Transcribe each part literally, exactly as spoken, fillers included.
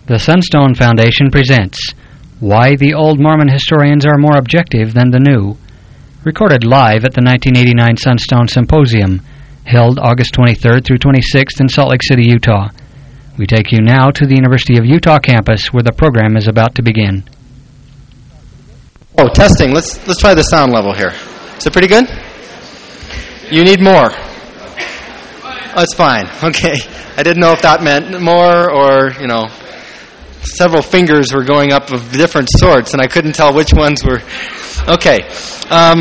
The Sunstone Foundation presents Why the Old Mormon Historians Are More Objective Than the New, recorded live at the nineteen eighty-nine Sunstone Symposium, held August twenty-third through twenty-sixth in Salt Lake City, Utah. We take you now to the University of Utah campus where the program is about to begin. Oh, testing. Let's let's try the sound level here. Is it pretty good? You need more. Oh, it's fine. Okay. I didn't know if that meant more or, you know, several fingers were going up of different sorts, and I couldn't tell which ones were. Okay. Um,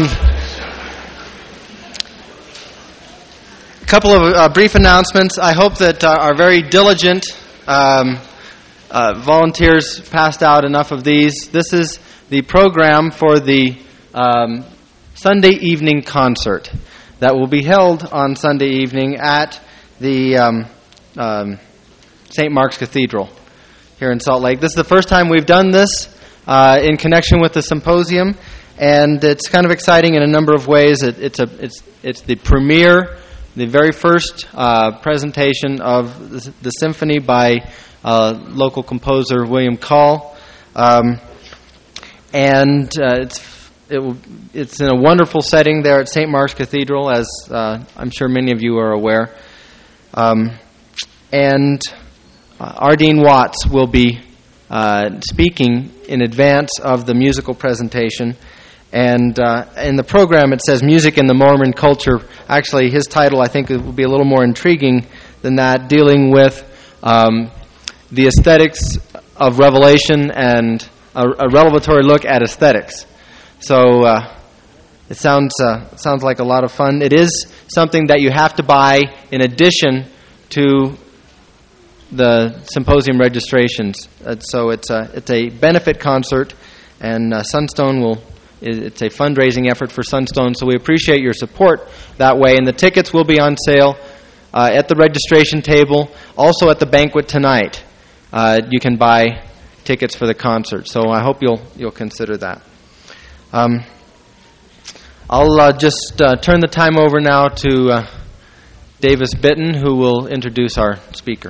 a couple of uh, brief announcements. I hope that uh, our very diligent um, uh, volunteers passed out enough of these. This is the program for the um, Sunday evening concert that will be held on Sunday evening at the um, um, Saint Mark's Cathedral here in Salt Lake. This is the first time we've done this uh, in connection with the symposium, and it's kind of exciting in a number of ways. It, it's a it's it's the premiere, the very first uh, presentation of the, the symphony by uh, local composer William Call, um, and uh, it's it will, it's in a wonderful setting there at Saint Mark's Cathedral, as uh, I'm sure many of you are aware. Um, and uh, Ardeen Watts will be uh, speaking in advance of the musical presentation. And uh, in the program it says Music in the Mormon Culture. Actually, his title I think will be a little more intriguing than that, dealing with um, the aesthetics of Revelation and a, a revelatory look at aesthetics. So uh, it sounds uh, sounds like a lot of fun. It is something that you have to buy in addition to the symposium registrations. Uh, so it's a it's a benefit concert, and uh, Sunstone will. It's a fundraising effort for Sunstone. So we appreciate your support that way. And the tickets will be on sale uh, at the registration table, also at the banquet tonight. Uh, you can buy tickets for the concert. So I hope you'll you'll consider that. Um, I'll uh, just uh, turn the time over now to uh, Davis Bitton, who will introduce our speaker.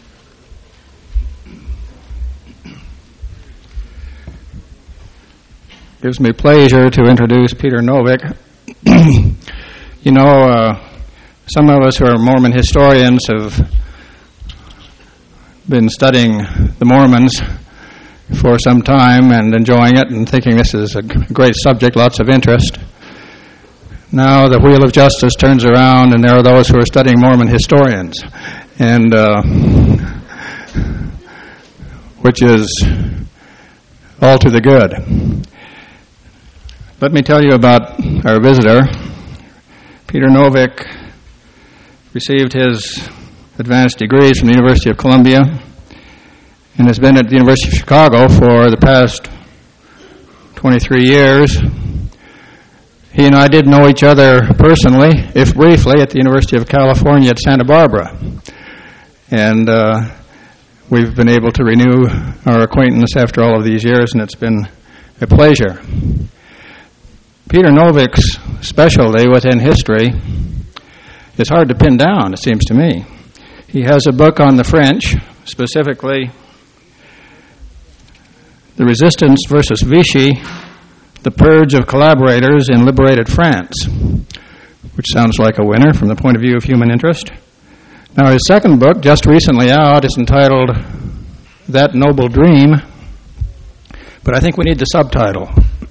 Gives me pleasure to introduce Peter Novick. You know, uh, some of us who are Mormon historians have been studying the Mormons for some time and enjoying it and thinking this is a great subject, lots of interest. Now the wheel of justice turns around and there are those who are studying Mormon historians, and uh, which is all to the good. Let me tell you about our visitor. Peter Novick received his advanced degrees from the University of Columbia and has been at the University of Chicago for the past twenty-three years. He and I did know each other personally, if briefly, at the University of California at Santa Barbara. And uh, we've been able to renew our acquaintance after all of these years, and it's been a pleasure. Peter Novick's specialty within history is hard to pin down, it seems to me. He has a book on the French, specifically The Resistance versus Vichy, The Purge of Collaborators in Liberated France, which sounds like a winner from the point of view of human interest. Now, his second book, just recently out, is entitled That Noble Dream, but I think we need the subtitle.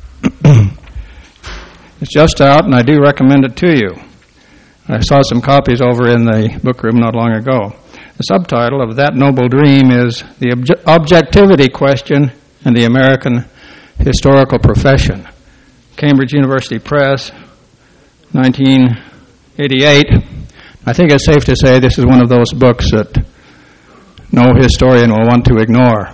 It's just out, and I do recommend it to you. I saw some copies over in the book room not long ago. The subtitle of That Noble Dream is The Obje- Objectivity Question and the American Historical Profession. Cambridge University Press, nineteen eighty-eight. I think it's safe to say this is one of those books that no historian will want to ignore.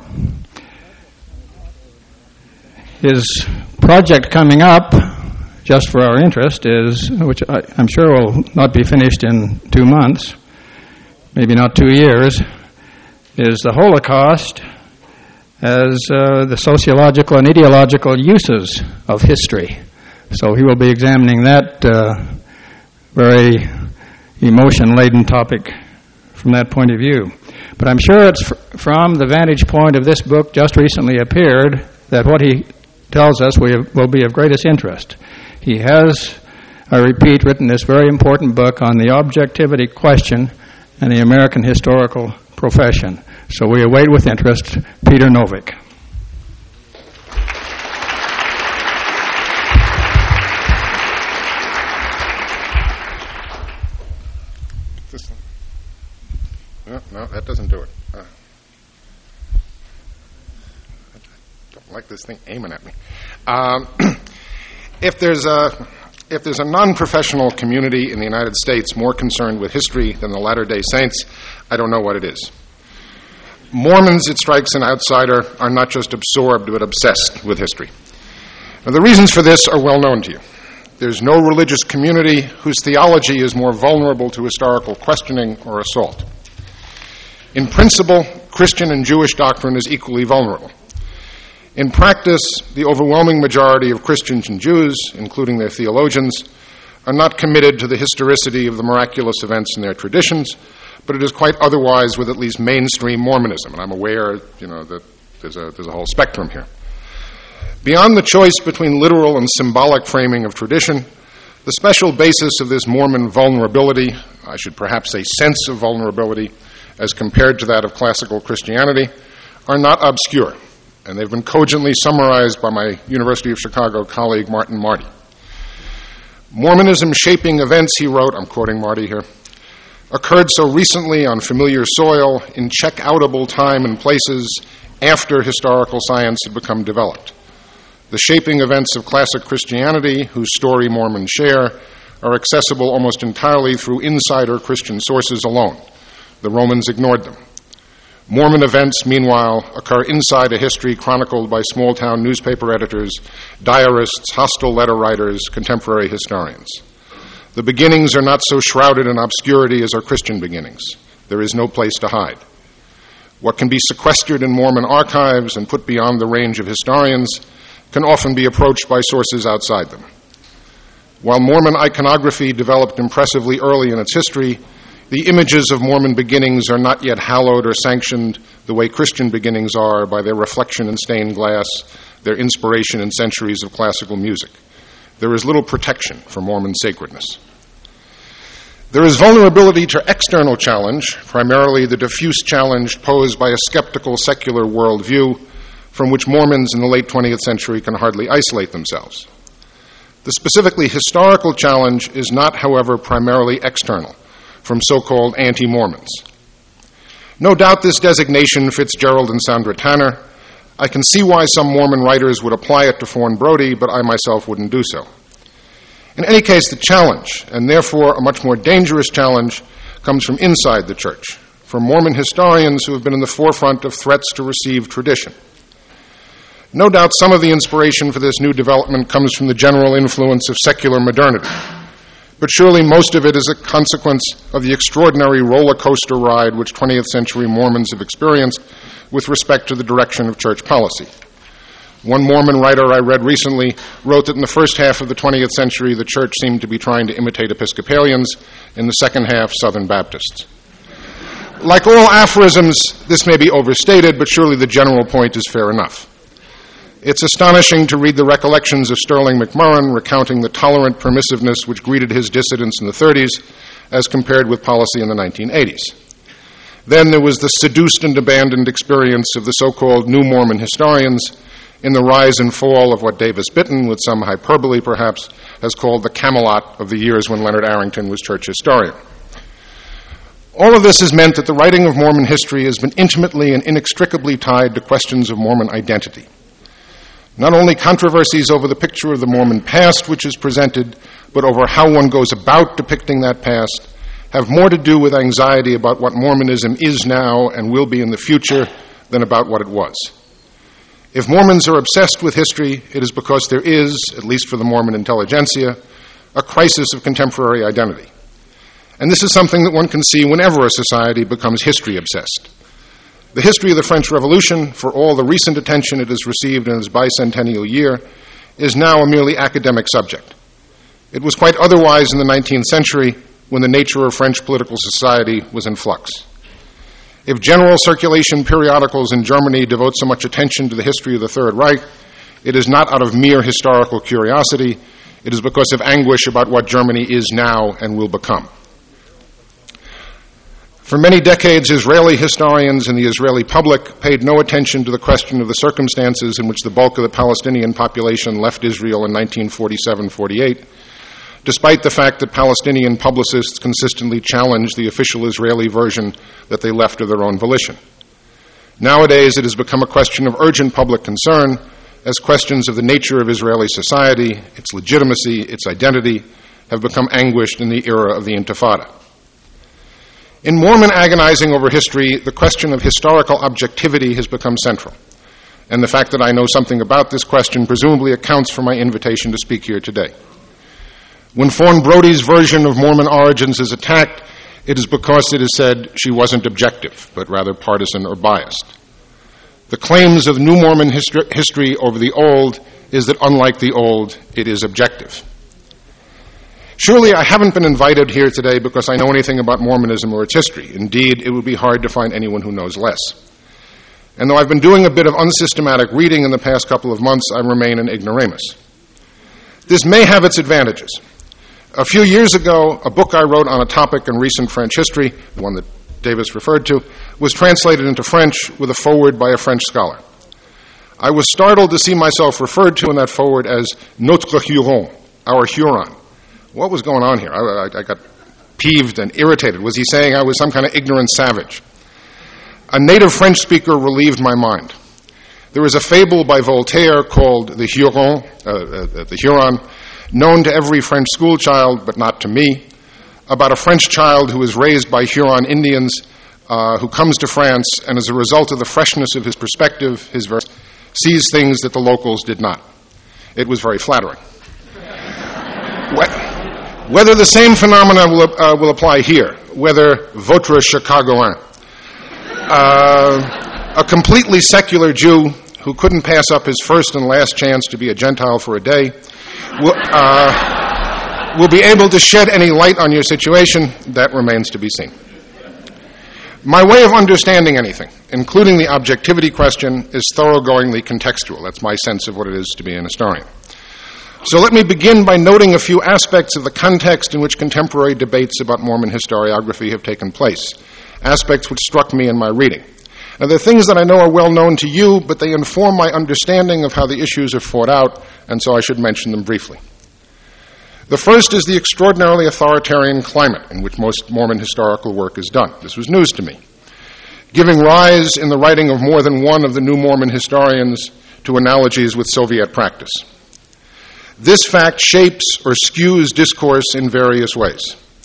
His project coming up, just for our interest, is, which I, I'm sure will not be finished in two months, maybe not two years, is the Holocaust as uh, the sociological and ideological uses of history. So he will be examining that uh, very emotion-laden topic from that point of view. But I'm sure it's fr- from the vantage point of this book just recently appeared that what he tells us we have, will be of greatest interest. He has, I repeat, written this very important book on the objectivity question and the American historical profession. So we await with interest Peter Novick. No, no, that doesn't do it. Uh, I don't like this thing aiming at me. Um, if there's a if there's a non-professional community in the United States more concerned with history than the Latter-day Saints, I don't know what it is. Mormons, it strikes an outsider, are not just absorbed but obsessed with history. Now, the reasons for this are well known to you. There's no religious community whose theology is more vulnerable to historical questioning or assault. In principle, Christian and Jewish doctrine is equally vulnerable. In practice, the overwhelming majority of Christians and Jews, including their theologians, are not committed to the historicity of the miraculous events in their traditions, but it is quite otherwise with at least mainstream Mormonism. And I'm aware, you know, that there's a, there's a whole spectrum here. Beyond the choice between literal and symbolic framing of tradition, the special basis of this Mormon vulnerability, I should perhaps say sense of vulnerability, as compared to that of classical Christianity, are not obscure, and they've been cogently summarized by my University of Chicago colleague Martin Marty. Mormonism shaping events, he wrote, I'm quoting Marty here, occurred so recently on familiar soil in check-outable time and places after historical science had become developed. The shaping events of classic Christianity, whose story Mormons share, are accessible almost entirely through insider Christian sources alone. The Romans ignored them. Mormon events, meanwhile, occur inside a history chronicled by small-town newspaper editors, diarists, hostile letter writers, contemporary historians. The beginnings are not so shrouded in obscurity as our Christian beginnings. There is no place to hide. What can be sequestered in Mormon archives and put beyond the range of historians can often be approached by sources outside them. While Mormon iconography developed impressively early in its history, the images of Mormon beginnings are not yet hallowed or sanctioned the way Christian beginnings are by their reflection in stained glass, their inspiration in centuries of classical music. There is little protection for Mormon sacredness. There is vulnerability to external challenge, primarily the diffuse challenge posed by a skeptical secular worldview from which Mormons in the late twentieth century can hardly isolate themselves. The specifically historical challenge is not, however, primarily external, from so-called anti-Mormons. No doubt this designation fits Gerald and Sandra Tanner. I can see why some Mormon writers would apply it to Fawn Brody, but I myself wouldn't do so. In any case, the challenge, and therefore a much more dangerous challenge, comes from inside the church, from Mormon historians who have been in the forefront of threats to received tradition. No doubt some of the inspiration for this new development comes from the general influence of secular modernity, but surely most of it is a consequence of the extraordinary roller coaster ride which twentieth century Mormons have experienced with respect to the direction of church policy. One Mormon writer I read recently wrote that in the first half of the twentieth century, the church seemed to be trying to imitate Episcopalians, in the second half, Southern Baptists. Like all aphorisms, this may be overstated, but surely the general point is fair enough. It's astonishing to read the recollections of Sterling McMurrin recounting the tolerant permissiveness which greeted his dissidents in the thirties as compared with policy in the nineteen eighties. Then there was the seduced and abandoned experience of the so-called New Mormon historians in the rise and fall of what Davis Bitton, with some hyperbole perhaps, has called the Camelot of the years when Leonard Arrington was church historian. All of this has meant that the writing of Mormon history has been intimately and inextricably tied to questions of Mormon identity. Not only controversies over the picture of the Mormon past which is presented, but over how one goes about depicting that past, have more to do with anxiety about what Mormonism is now and will be in the future than about what it was. If Mormons are obsessed with history, it is because there is, at least for the Mormon intelligentsia, a crisis of contemporary identity. And this is something that one can see whenever a society becomes history-obsessed. The history of the French Revolution, for all the recent attention it has received in its bicentennial year, is now a merely academic subject. It was quite otherwise in the nineteenth century when the nature of French political society was in flux. If general circulation periodicals in Germany devote so much attention to the history of the Third Reich, it is not out of mere historical curiosity. It is because of anguish about what Germany is now and will become. For many decades, Israeli historians and the Israeli public paid no attention to the question of the circumstances in which the bulk of the Palestinian population left Israel in nineteen forty-seven forty-eight, despite the fact that Palestinian publicists consistently challenged the official Israeli version that they left of their own volition. Nowadays, it has become a question of urgent public concern, as questions of the nature of Israeli society, its legitimacy, its identity, have become anguished in the era of the Intifada. In Mormon agonizing over history, the question of historical objectivity has become central, and the fact that I know something about this question presumably accounts for my invitation to speak here today. When Fawn Brody's version of Mormon origins is attacked, it is because it is said she wasn't objective, but rather partisan or biased. The claims of New Mormon histor- history over the Old is that unlike the Old, it is objective. Surely I haven't been invited here today because I know anything about Mormonism or its history. Indeed, it would be hard to find anyone who knows less. And though I've been doing a bit of unsystematic reading in the past couple of months, I remain an ignoramus. This may have its advantages. A few years ago, a book I wrote on a topic in recent French history, the one that Davis referred to, was translated into French with a foreword by a French scholar. I was startled to see myself referred to in that foreword as Notre Huron, our Huron. What was going on here? I, I, I got peeved and irritated. Was he saying I was some kind of ignorant savage? A native French speaker relieved my mind. There is a fable by Voltaire called The Huron, uh, uh, the Huron, known to every French schoolchild, but not to me, about a French child who was raised by Huron Indians, uh, who comes to France, and as a result of the freshness of his perspective, his verse, sees things that the locals did not. It was very flattering. Whether the same phenomena will, uh, will apply here, whether votre Chicagoan, uh, a completely secular Jew who couldn't pass up his first and last chance to be a Gentile for a day, will, uh, will be able to shed any light on your situation, that remains to be seen. My way of understanding anything, including the objectivity question, is thoroughgoingly contextual. That's my sense of what it is to be an historian. So let me begin by noting a few aspects of the context in which contemporary debates about Mormon historiography have taken place, aspects which struck me in my reading. Now, they're things that I know are well known to you, but they inform my understanding of how the issues are fought out, and so I should mention them briefly. The first is the extraordinarily authoritarian climate in which most Mormon historical work is done. This was news to me, giving rise in the writing of more than one of the new Mormon historians to analogies with Soviet practice. This fact shapes or skews discourse in various ways.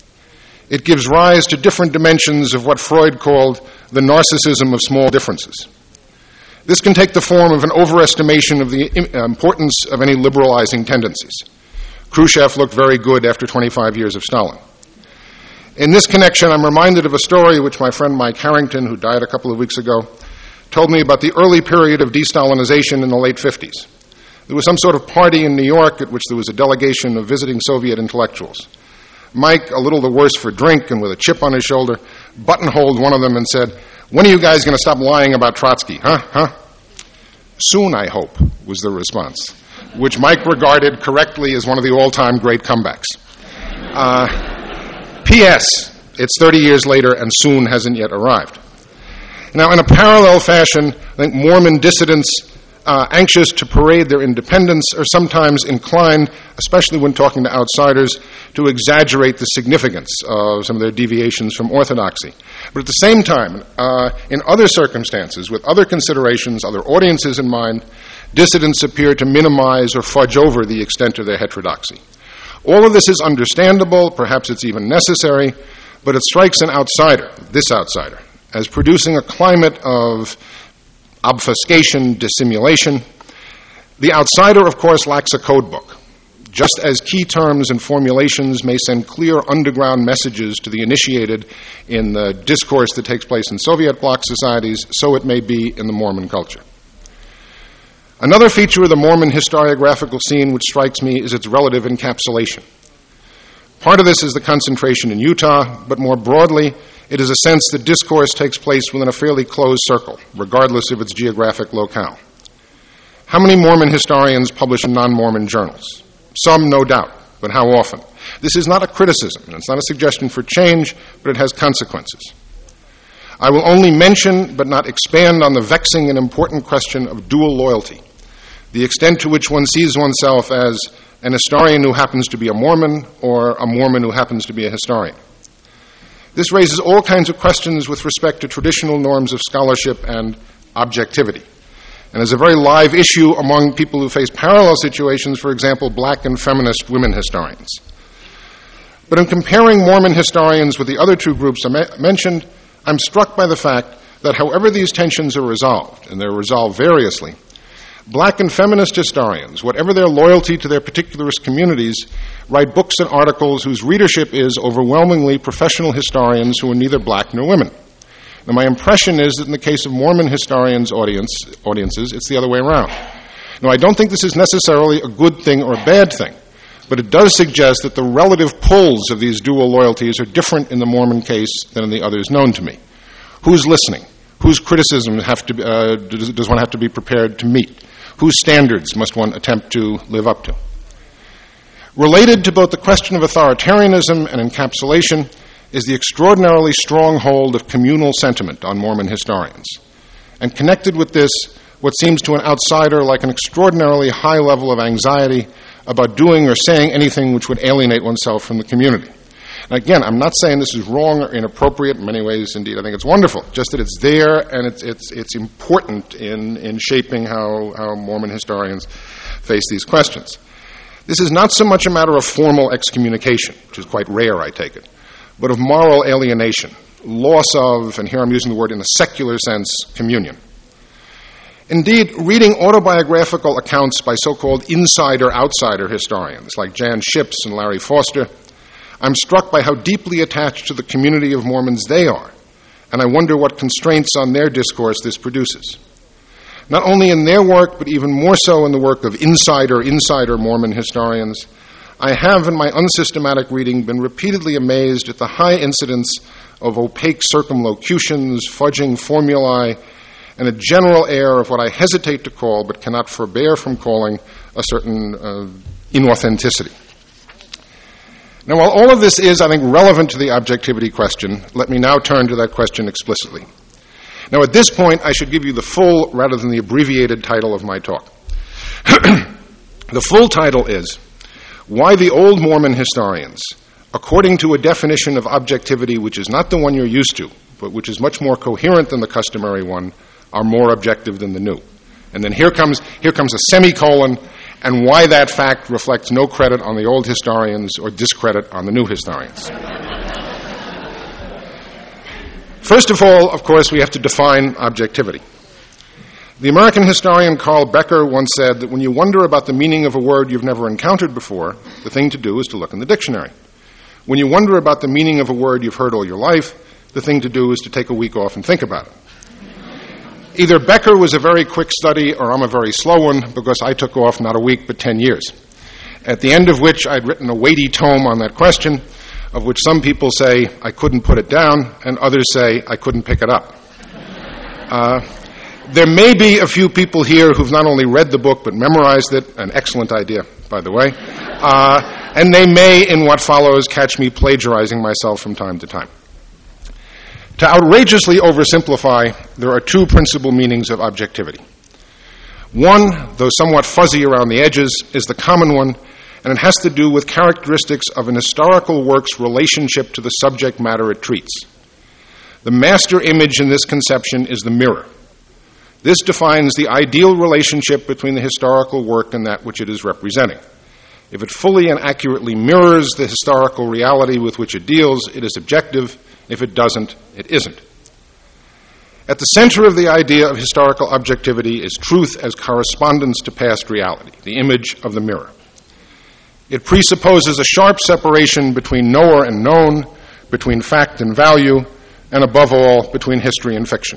It gives rise to different dimensions of what Freud called the narcissism of small differences. This can take the form of an overestimation of the importance of any liberalizing tendencies. Khrushchev looked very good after twenty-five years of Stalin. In this connection, I'm reminded of a story which my friend Mike Harrington, who died a couple of weeks ago, told me about the early period of de-Stalinization in the late fifties. There was some sort of party in New York at which there was a delegation of visiting Soviet intellectuals. Mike, a little the worse for drink and with a chip on his shoulder, buttonholed one of them and said, "When are you guys going to stop lying about Trotsky, huh, huh?" "Soon, I hope," was the response, which Mike regarded correctly as one of the all-time great comebacks. Uh, P S It's thirty years later and soon hasn't yet arrived. Now, in a parallel fashion, I think Mormon dissidents Uh, anxious to parade their independence are sometimes inclined, especially when talking to outsiders, to exaggerate the significance of some of their deviations from orthodoxy. But at the same time, uh, in other circumstances, with other considerations, other audiences in mind, dissidents appear to minimize or fudge over the extent of their heterodoxy. All of this is understandable, perhaps it's even necessary, but it strikes an outsider, this outsider, as producing a climate of obfuscation, dissimulation. The outsider, of course, lacks a code book. Just as key terms and formulations may send clear underground messages to the initiated in the discourse that takes place in Soviet bloc societies, so it may be in the Mormon culture. Another feature of the Mormon historiographical scene which strikes me is its relative encapsulation. Part of this is the concentration in Utah, but more broadly, it is a sense that discourse takes place within a fairly closed circle, regardless of its geographic locale. How many Mormon historians publish in non-Mormon journals? Some, no doubt, but how often? This is not a criticism, and it's not a suggestion for change, but it has consequences. I will only mention, but not expand on the vexing and important question of dual loyalty, the extent to which one sees oneself as an historian who happens to be a Mormon or a Mormon who happens to be a historian. This raises all kinds of questions with respect to traditional norms of scholarship and objectivity, and is a very live issue among people who face parallel situations, for example, black and feminist women historians. But in comparing Mormon historians with the other two groups I me- mentioned, I'm struck by the fact that however these tensions are resolved, and they're resolved variously, black and feminist historians, whatever their loyalty to their particularist communities, write books and articles whose readership is overwhelmingly professional historians who are neither black nor women. Now, my impression is that in the case of Mormon historians' audience, audiences, it's the other way around. Now, I don't think this is necessarily a good thing or a bad thing, but it does suggest that the relative pulls of these dual loyalties are different in the Mormon case than in the others known to me. Who's listening? Whose criticism have to, uh, does one have to be prepared to meet? Whose standards must one attempt to live up to? Related to both the question of authoritarianism and encapsulation is the extraordinarily strong hold of communal sentiment on Mormon historians. And connected with this, what seems to an outsider like an extraordinarily high level of anxiety about doing or saying anything which would alienate oneself from the community. And again, I'm not saying this is wrong or inappropriate. In many ways, indeed, I think it's wonderful, just that it's there and it's it's it's important in, in shaping how, how Mormon historians face these questions. This is not so much a matter of formal excommunication, which is quite rare, I take it, but of moral alienation, loss of, and here I'm using the word in a secular sense, communion. Indeed, reading autobiographical accounts by so-called insider-outsider historians like Jan Ships and Larry Foster, I'm struck by how deeply attached to the community of Mormons they are, and I wonder what constraints on their discourse this produces. Not only in their work, but even more so in the work of insider-insider Mormon historians, I have, in my unsystematic reading, been repeatedly amazed at the high incidence of opaque circumlocutions, fudging formulae, and a general air of what I hesitate to call, but cannot forbear from calling, a certain uh, inauthenticity. Now, while all of this is, I think, relevant to the objectivity question, let me now turn to that question explicitly. Now, at this point, I should give you the full, rather than the abbreviated title of my talk. The full title is, Why the Old Mormon Historians, according to a definition of objectivity which is not the one you're used to, but which is much more coherent than the customary one, are more objective than the new. And then here comes here comes a semicolon, and why that fact reflects no credit on the old historians or discredit on the new historians. First of all, of course, we have to define objectivity. The American historian Carl Becker once said that when you wonder about the meaning of a word you've never encountered before, the thing to do is to look in the dictionary. When you wonder about the meaning of a word you've heard all your life, the thing to do is to take a week off and think about it. Either Becker was a very quick study or I'm a very slow one, because I took off not a week but ten years, at the end of which I'd written a weighty tome on that question, of which some people say I couldn't put it down and others say I couldn't pick it up. Uh, there may be a few people here who've not only read the book but memorized it, an excellent idea, by the way, uh, and they may, in what follows, catch me plagiarizing myself from time to time. To outrageously oversimplify, there are two principal meanings of objectivity. One, though somewhat fuzzy around the edges, is the common one, and it has to do with characteristics of an historical work's relationship to the subject matter it treats. The master image in this conception is the mirror. This defines the ideal relationship between the historical work and that which it is representing. If it fully and accurately mirrors the historical reality with which it deals, it is objective. If it doesn't, it isn't. At the center of the idea of historical objectivity is truth as correspondence to past reality, the image of the mirror. It presupposes a sharp separation between knower and known, between fact and value, and above all, between history and fiction.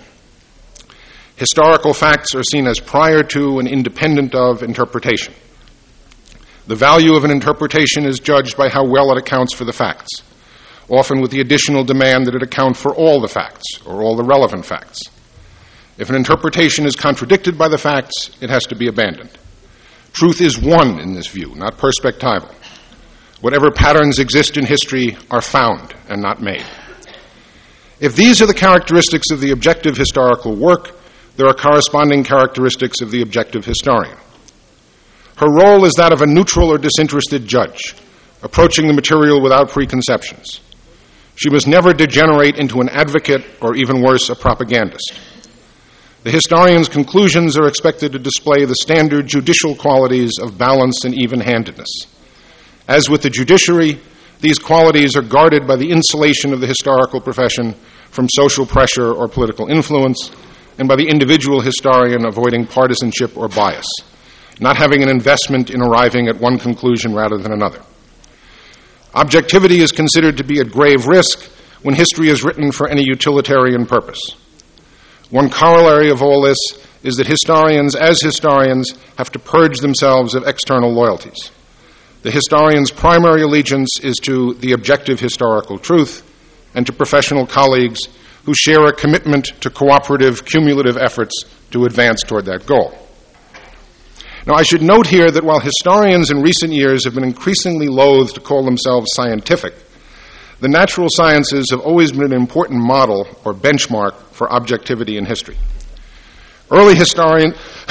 Historical facts are seen as prior to and independent of interpretation. The value of an interpretation is judged by how well it accounts for the facts, often with the additional demand that it account for all the facts or all the relevant facts. If an interpretation is contradicted by the facts, it has to be abandoned. Truth is one in this view, not perspectival. Whatever patterns exist in history are found and not made. If these are the characteristics of the objective historical work, there are corresponding characteristics of the objective historian. Her role is that of a neutral or disinterested judge, approaching the material without preconceptions. She must never degenerate into an advocate or, even worse, a propagandist. The historian's conclusions are expected to display the standard judicial qualities of balance and even-handedness. As with the judiciary, these qualities are guarded by the insulation of the historical profession from social pressure or political influence, and by the individual historian avoiding partisanship or bias, not having an investment in arriving at one conclusion rather than another. Objectivity is considered to be at grave risk when history is written for any utilitarian purpose. One corollary of all this is that historians, as historians, have to purge themselves of external loyalties. The historian's primary allegiance is to the objective historical truth and to professional colleagues who share a commitment to cooperative, cumulative efforts to advance toward that goal. Now, I should note here that while historians in recent years have been increasingly loath to call themselves scientific, the natural sciences have always been an important model or benchmark for objectivity in history. Early historian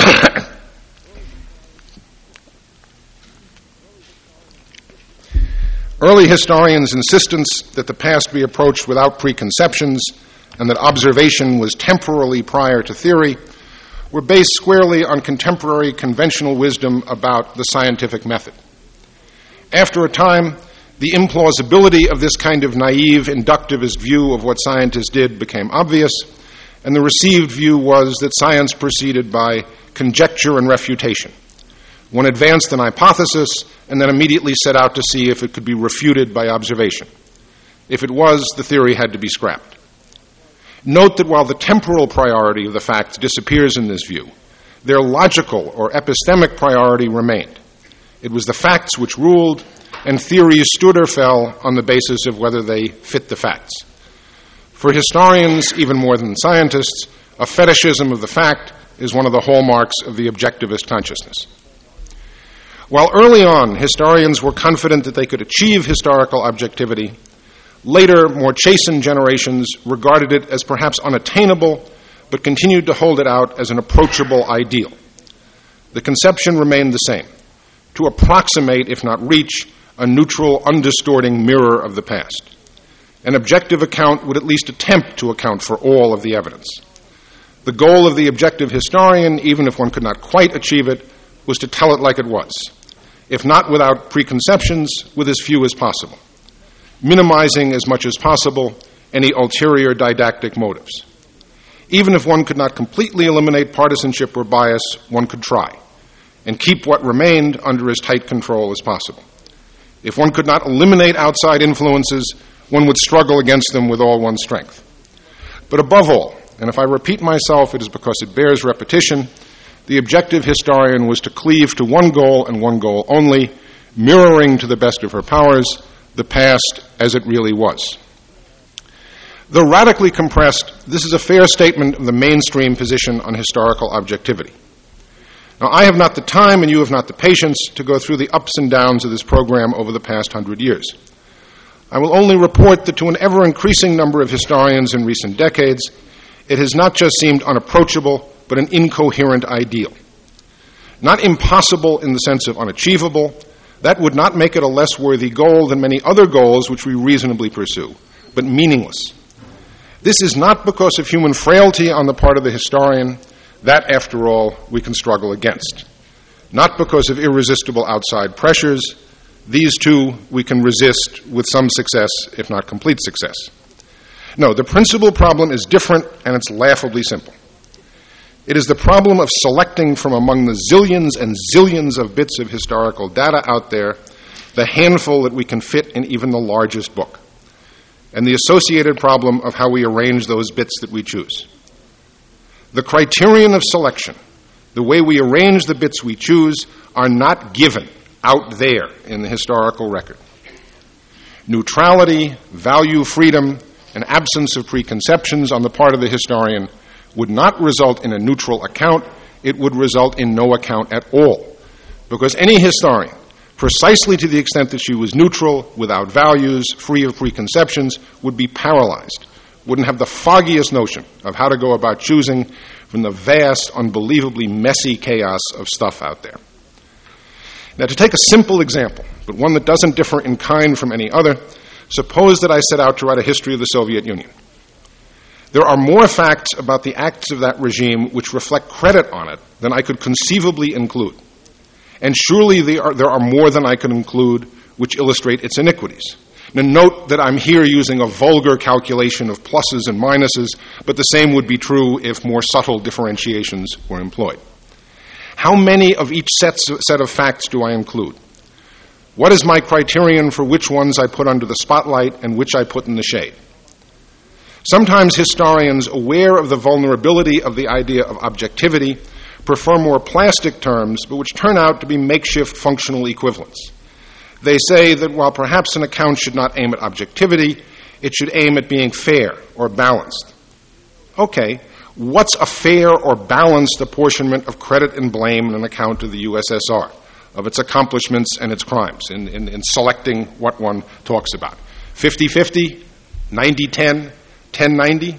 Early historians' insistence that the past be approached without preconceptions and that observation was temporally prior to theory were based squarely on contemporary conventional wisdom about the scientific method. After a time, the implausibility of this kind of naive, inductivist view of what scientists did became obvious, and the received view was that science proceeded by conjecture and refutation. One advanced an hypothesis and then immediately set out to see if it could be refuted by observation. If it was, the theory had to be scrapped. Note that while the temporal priority of the facts disappears in this view, their logical or epistemic priority remained. It was the facts which ruled, and theories stood or fell on the basis of whether they fit the facts. For historians, even more than scientists, a fetishism of the fact is one of the hallmarks of the objectivist consciousness. While early on historians were confident that they could achieve historical objectivity, later, more chastened generations regarded it as perhaps unattainable, but continued to hold it out as an approachable ideal. The conception remained the same: to approximate, if not reach, a neutral, undistorting mirror of the past. An objective account would at least attempt to account for all of the evidence. The goal of the objective historian, even if one could not quite achieve it, was to tell it like it was, if not without preconceptions, with as few as possible, minimizing as much as possible any ulterior didactic motives. Even if one could not completely eliminate partisanship or bias, one could try, and keep what remained under as tight control as possible. If one could not eliminate outside influences, one would struggle against them with all one's strength. But above all, and if I repeat myself, it is because it bears repetition, the objective historian was to cleave to one goal and one goal only, mirroring to the best of her powers the past as it really was. Though radically compressed, this is a fair statement of the mainstream position on historical objectivity. Now, I have not the time and you have not the patience to go through the ups and downs of this program over the past hundred years. I will only report that to an ever-increasing number of historians in recent decades, it has not just seemed unapproachable, but an incoherent ideal. Not impossible in the sense of unachievable. That would not make it a less worthy goal than many other goals which we reasonably pursue, but meaningless. This is not because of human frailty on the part of the historian. That, after all, we can struggle against. Not because of irresistible outside pressures. These, too, we can resist with some success, if not complete success. No, the principal problem is different, and it's laughably simple. It is the problem of selecting from among the zillions and zillions of bits of historical data out there the handful that we can fit in even the largest book, and the associated problem of how we arrange those bits that we choose. The criterion of selection, the way we arrange the bits we choose, are not given, out there in the historical record. Neutrality, value, freedom, and absence of preconceptions on the part of the historian would not result in a neutral account. It would result in no account at all. Because any historian, precisely to the extent that she was neutral, without values, free of preconceptions, would be paralyzed, wouldn't have the foggiest notion of how to go about choosing from the vast, unbelievably messy chaos of stuff out there. Now, to take a simple example, but one that doesn't differ in kind from any other, suppose that I set out to write a history of the Soviet Union. There are more facts about the acts of that regime which reflect credit on it than I could conceivably include. And surely there are, there are more than I can include which illustrate its iniquities. Now, note that I'm here using a vulgar calculation of pluses and minuses, but the same would be true if more subtle differentiations were employed. How many of each set of facts do I include? What is my criterion for which ones I put under the spotlight and which I put in the shade? Sometimes historians, aware of the vulnerability of the idea of objectivity, prefer more plastic terms, but which turn out to be makeshift functional equivalents. They say that while perhaps an account should not aim at objectivity, it should aim at being fair or balanced. Okay, what's a fair or balanced apportionment of credit and blame in an account of the U S S R, of its accomplishments and its crimes, in, in, in selecting what one talks about? fifty-fifty, ninety ten, ten ninety?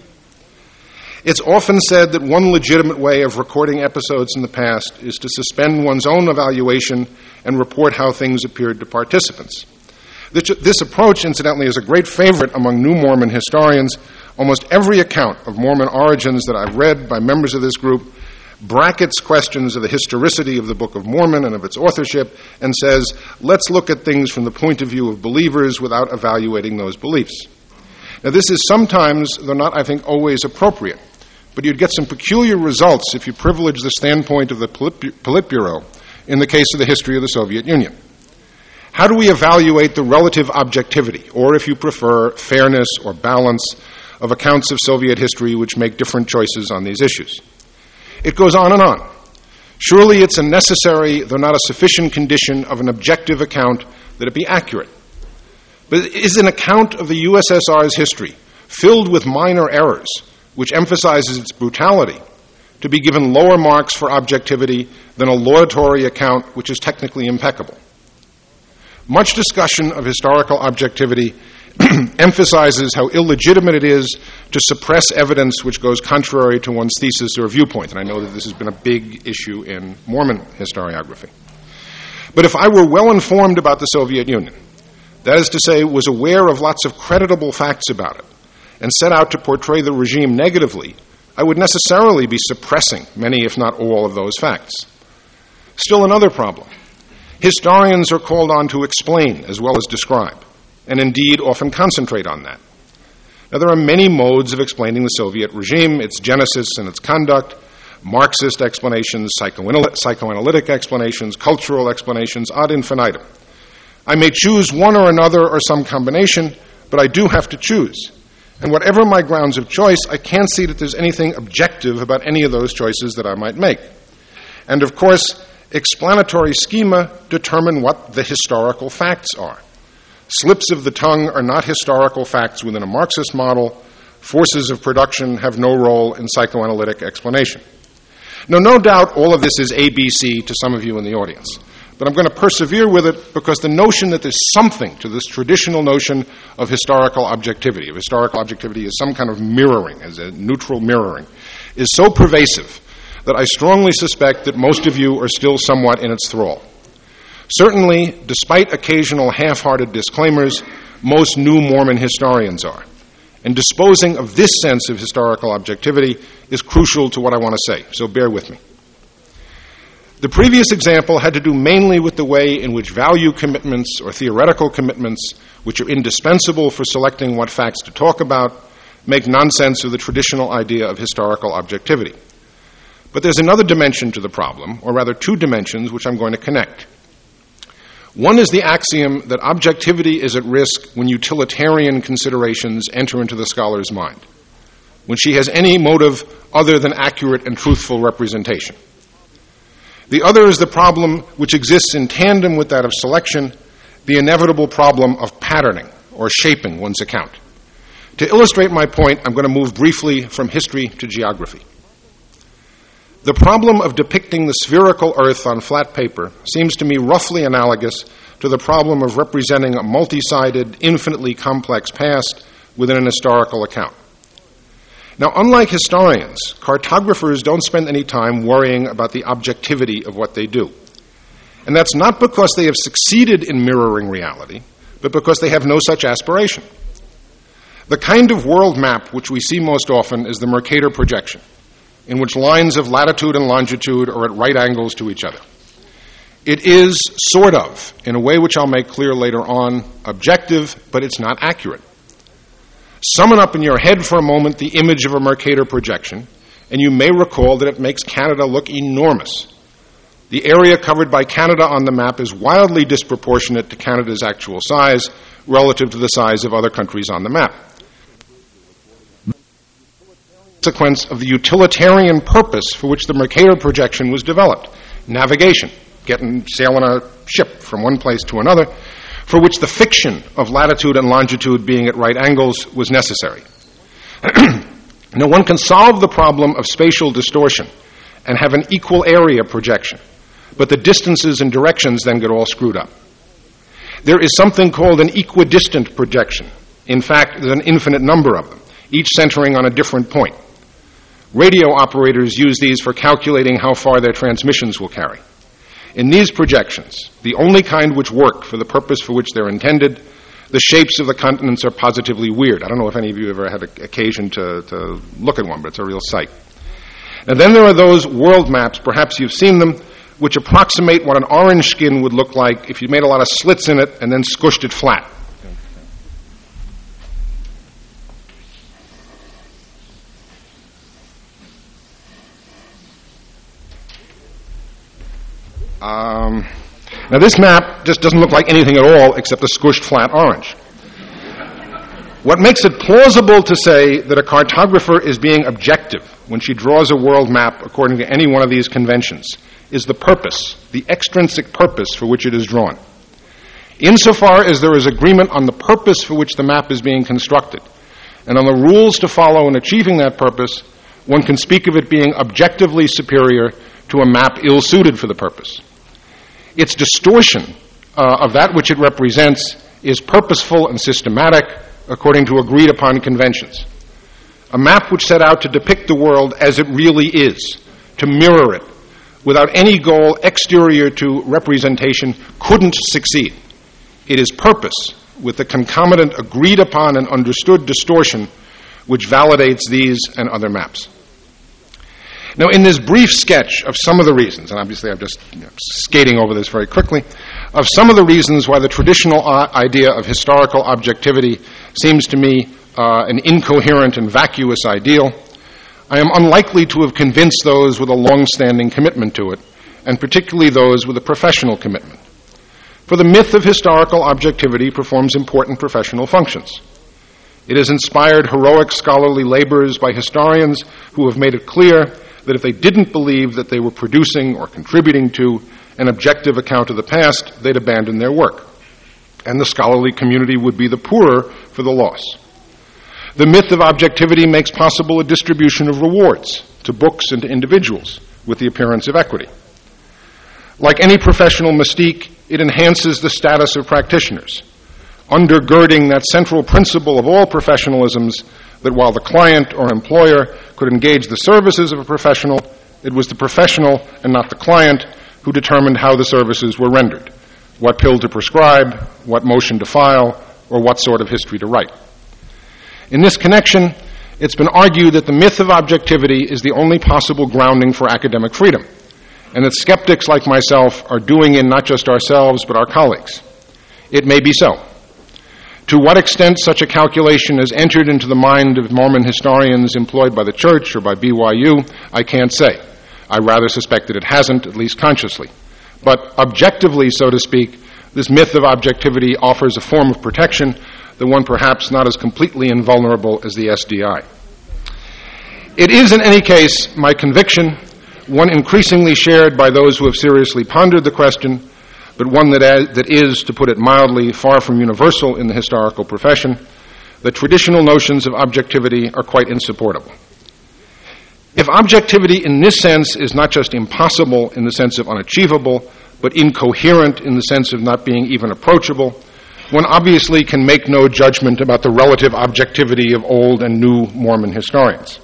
It's often said that one legitimate way of recording episodes in the past is to suspend one's own evaluation and report how things appeared to participants. This, this approach, incidentally, is a great favorite among new Mormon historians. Almost every account of Mormon origins that I've read by members of this group brackets questions of the historicity of the Book of Mormon and of its authorship and says, let's look at things from the point of view of believers without evaluating those beliefs. Now, this is sometimes, though not, I think, always appropriate. But you'd get some peculiar results if you privilege the standpoint of the Politburo in the case of the history of the Soviet Union. How do we evaluate the relative objectivity, or if you prefer, fairness or balance, of accounts of Soviet history which make different choices on these issues? It goes on and on. Surely it's a necessary, though not a sufficient condition of an objective account that it be accurate. But is an account of the U S S R's history filled with minor errors, which emphasizes its brutality, to be given lower marks for objectivity than a laudatory account which is technically impeccable? Much discussion of historical objectivity emphasizes how illegitimate it is to suppress evidence which goes contrary to one's thesis or viewpoint, and I know that this has been a big issue in Mormon historiography. But if I were well informed about the Soviet Union, that is to say, was aware of lots of creditable facts about it, and set out to portray the regime negatively, I would necessarily be suppressing many, if not all, of those facts. Still another problem. Historians are called on to explain as well as describe, and indeed often concentrate on that. Now, there are many modes of explaining the Soviet regime, its genesis and its conduct: Marxist explanations, psychoanal- psychoanalytic explanations, cultural explanations, ad infinitum. I may choose one or another or some combination, but I do have to choose. And whatever my grounds of choice, I can't see that there's anything objective about any of those choices that I might make. And of course, explanatory schema determine what the historical facts are. Slips of the tongue are not historical facts within a Marxist model. Forces of production have no role in psychoanalytic explanation. Now, no doubt all of this is A B C to some of you in the audience. But I'm going to persevere with it because the notion that there's something to this traditional notion of historical objectivity, of historical objectivity as some kind of mirroring, as a neutral mirroring, is so pervasive that I strongly suspect that most of you are still somewhat in its thrall. Certainly, despite occasional half-hearted disclaimers, most new Mormon historians are. And disposing of this sense of historical objectivity is crucial to what I want to say, so bear with me. The previous example had to do mainly with the way in which value commitments or theoretical commitments, which are indispensable for selecting what facts to talk about, make nonsense of the traditional idea of historical objectivity. But there's another dimension to the problem, or rather two dimensions, which I'm going to connect. One is the axiom that objectivity is at risk when utilitarian considerations enter into the scholar's mind, when she has any motive other than accurate and truthful representation. The other is the problem which exists in tandem with that of selection, the inevitable problem of patterning or shaping one's account. To illustrate my point, I'm going to move briefly from history to geography. The problem of depicting the spherical Earth on flat paper seems to me roughly analogous to the problem of representing a multi-sided, infinitely complex past within an historical account. Now, unlike historians, cartographers don't spend any time worrying about the objectivity of what they do. And that's not because they have succeeded in mirroring reality, but because they have no such aspiration. The kind of world map which we see most often is the Mercator projection, in which lines of latitude and longitude are at right angles to each other. It is, sort of, in a way which I'll make clear later on, objective, but it's not accurate. Summon up in your head for a moment the image of a Mercator projection, and you may recall that it makes Canada look enormous. The area covered by Canada on the map is wildly disproportionate to Canada's actual size relative to the size of other countries on the map. Consequence of the utilitarian purpose for which the Mercator projection was developed, navigation, getting sailing a ship from one place to another, for which the fiction of latitude and longitude being at right angles was necessary. Now, one can solve the problem of spatial distortion and have an equal area projection, but the distances and directions then get all screwed up. There is something called an equidistant projection. In fact, there's an infinite number of them, each centering on a different point. Radio operators use these for calculating how far their transmissions will carry. In these projections, the only kind which work for the purpose for which they're intended, the shapes of the continents are positively weird. I don't know if any of you ever had occasion to, to look at one, but it's a real sight. And then there are those world maps, perhaps you've seen them, which approximate what an orange skin would look like if you made a lot of slits in it and then squished it flat. Um, now this map just doesn't look like anything at all except a squished flat orange. What makes it plausible to say that a cartographer is being objective when she draws a world map according to any one of these conventions is the purpose, the extrinsic purpose for which it is drawn. Insofar as there is agreement on the purpose for which the map is being constructed and on the rules to follow in achieving that purpose, one can speak of it being objectively superior to a map ill-suited for the purpose. Its distortion uh, of that which it represents is purposeful and systematic according to agreed-upon conventions. A map which set out to depict the world as it really is, to mirror it, without any goal exterior to representation, couldn't succeed. It is purpose, with the concomitant agreed-upon and understood distortion, which validates these and other maps. Now, in this brief sketch of some of the reasons, and obviously I'm just you know, skating over this very quickly, of some of the reasons why the traditional uh, idea of historical objectivity seems to me uh, an incoherent and vacuous ideal, I am unlikely to have convinced those with a long-standing commitment to it, and particularly those with a professional commitment. For the myth of historical objectivity performs important professional functions. It has inspired heroic scholarly labors by historians who have made it clear that if they didn't believe that they were producing or contributing to an objective account of the past, they'd abandon their work. And the scholarly community would be the poorer for the loss. The myth of objectivity makes possible a distribution of rewards to books and to individuals with the appearance of equity. Like any professional mystique, it enhances the status of practitioners, undergirding that central principle of all professionalisms that while the client or employer could engage the services of a professional, it was the professional and not the client who determined how the services were rendered, what pill to prescribe, what motion to file, or what sort of history to write. In this connection, it's been argued that the myth of objectivity is the only possible grounding for academic freedom, and that skeptics like myself are doing in not just ourselves but our colleagues. It may be so. To what extent such a calculation has entered into the mind of Mormon historians employed by the Church or by B Y U, I can't say. I rather suspect that it hasn't, at least consciously. But objectively, so to speak, this myth of objectivity offers a form of protection, the one perhaps not as completely invulnerable as the S D I. It is, in any case, my conviction, one increasingly shared by those who have seriously pondered the question, but one that, as, that is, to put it mildly, far from universal in the historical profession. The traditional notions of objectivity are quite insupportable. If objectivity in this sense is not just impossible in the sense of unachievable, but incoherent in the sense of not being even approachable, one obviously can make no judgment about the relative objectivity of old and new Mormon historians.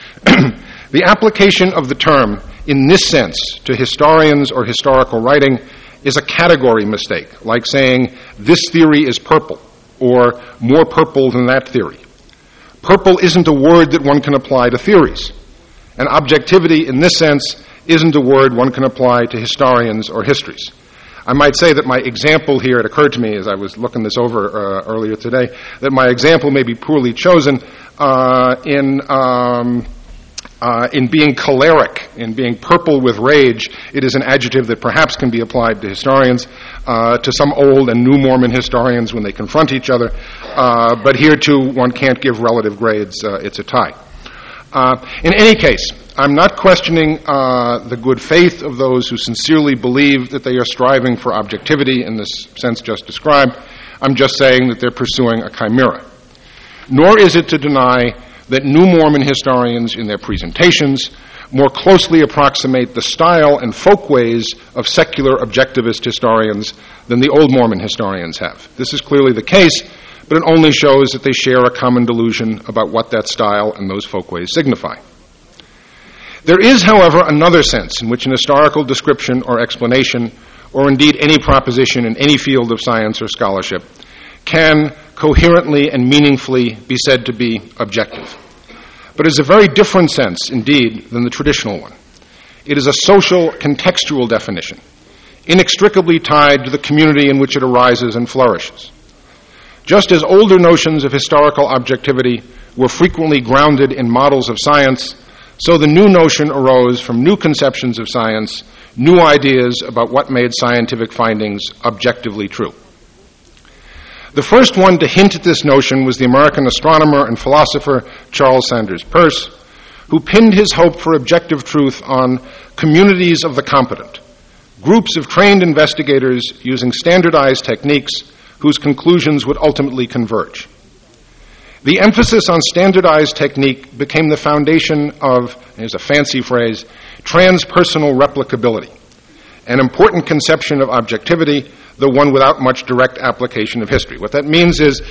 The application of the term in this sense to historians or historical writing is a category mistake, like saying this theory is purple or more purple than that theory. Purple isn't a word that one can apply to theories, and objectivity in this sense isn't a word one can apply to historians or histories. I might say that my example here, it occurred to me as I was looking this over uh, earlier today, that my example may be poorly chosen uh, in um, uh, in being choleric, in being purple with rage. It is an adjective that perhaps can be applied to historians, uh, to some old and new Mormon historians when they confront each other, uh, but here too one can't give relative grades. Uh, it's a tie. Uh, in any case, I'm not questioning uh, the good faith of those who sincerely believe that they are striving for objectivity in this sense just described. I'm just saying that they're pursuing a chimera. Nor is it to deny that new Mormon historians in their presentations more closely approximate the style and folkways of secular objectivist historians than the old Mormon historians have. This is clearly the case, but it only shows that they share a common delusion about what that style and those folkways signify. There is, however, another sense in which an historical description or explanation, or indeed any proposition in any field of science or scholarship, can coherently and meaningfully be said to be objective. But it is a very different sense, indeed, than the traditional one. It is a social, contextual definition, inextricably tied to the community in which it arises and flourishes. Just as older notions of historical objectivity were frequently grounded in models of science, so the new notion arose from new conceptions of science, new ideas about what made scientific findings objectively true. The first one to hint at this notion was the American astronomer and philosopher Charles Sanders Peirce, who pinned his hope for objective truth on communities of the competent, groups of trained investigators using standardized techniques whose conclusions would ultimately converge. The emphasis on standardized technique became the foundation of, here's a fancy phrase, transpersonal replicability, an important conception of objectivity, the one without much direct application of history. What that means is